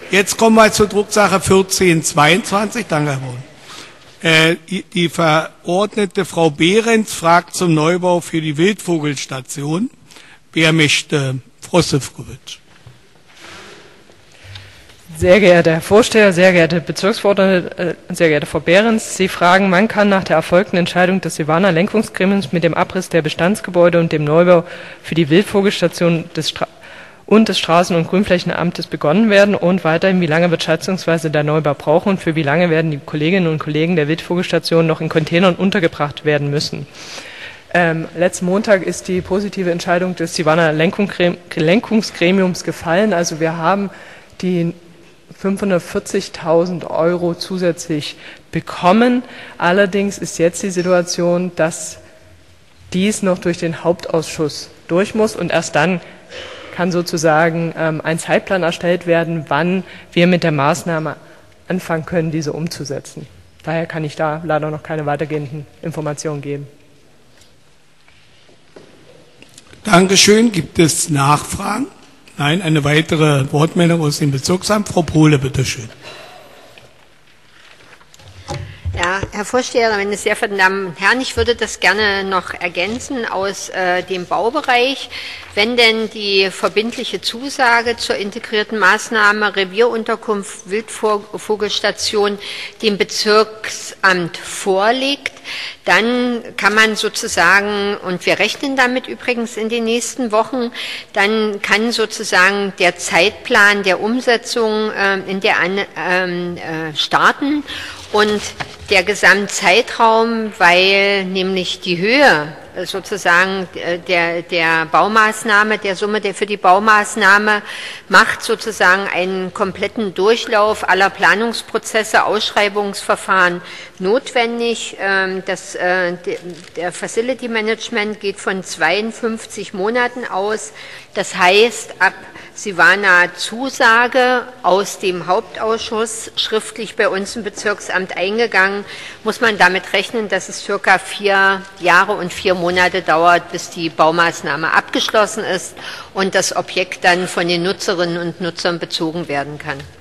Jetzt kommen wir zur Drucksache 1422. Danke, Herr Bohn. Die Verordnete Frau Behrens fragt zum Neubau für die Wildvogelstation. Wer möchte? Frau Szyfkowitsch. Sehr geehrter Herr Vorsteher, sehr geehrte Bezirksverordnete, sehr geehrte Frau Behrens, Sie fragen, wann kann nach der erfolgten Entscheidung des Silvaner Lenkungsgremiums mit dem Abriss der Bestandsgebäude und dem Neubau für die Wildvogelstation des Straßen- und Grünflächenamtes begonnen werden und weiterhin, wie lange wird schätzungsweise der Neubau brauchen und für wie lange werden die Kolleginnen und Kollegen der Wildvogelstation noch in Containern untergebracht werden müssen. Letzten Montag ist die positive Entscheidung des Silvaner Lenkungsgremiums gefallen. Also wir haben die 540.000 € zusätzlich bekommen. Allerdings ist jetzt die Situation, dass dies noch durch den Hauptausschuss durch muss und erst dann kann sozusagen ein Zeitplan erstellt werden, wann wir mit der Maßnahme anfangen können, diese umzusetzen. Daher kann ich da leider noch keine weitergehenden Informationen geben. Dankeschön. Gibt es Nachfragen? Nein, eine weitere Wortmeldung aus dem Bezirksamt. Frau Pohle, bitteschön. Ja, Herr Vorsteher, meine sehr verehrten Damen und Herren, ich würde das gerne noch ergänzen aus dem Baubereich. Wenn denn die verbindliche Zusage zur integrierten Maßnahme Revierunterkunft Wildvogelstation dem Bezirksamt vorliegt, dann kann man sozusagen, und wir rechnen damit übrigens in den nächsten Wochen, dann kann sozusagen der Zeitplan der Umsetzung starten. Und der Gesamtzeitraum, weil nämlich die Höhe sozusagen der Baumaßnahme, der Summe für die Baumaßnahme macht sozusagen einen kompletten Durchlauf aller Planungsprozesse, Ausschreibungsverfahren notwendig. Der Facility Management geht von 52 Monaten aus. Das heißt, ab Silvaner Zusage aus dem Hauptausschuss schriftlich bei uns im Bezirksamt eingegangen, muss man damit rechnen, dass es circa 4 Jahre und 4 Monate dauert, bis die Baumaßnahme abgeschlossen ist und das Objekt dann von den Nutzerinnen und Nutzern bezogen werden kann.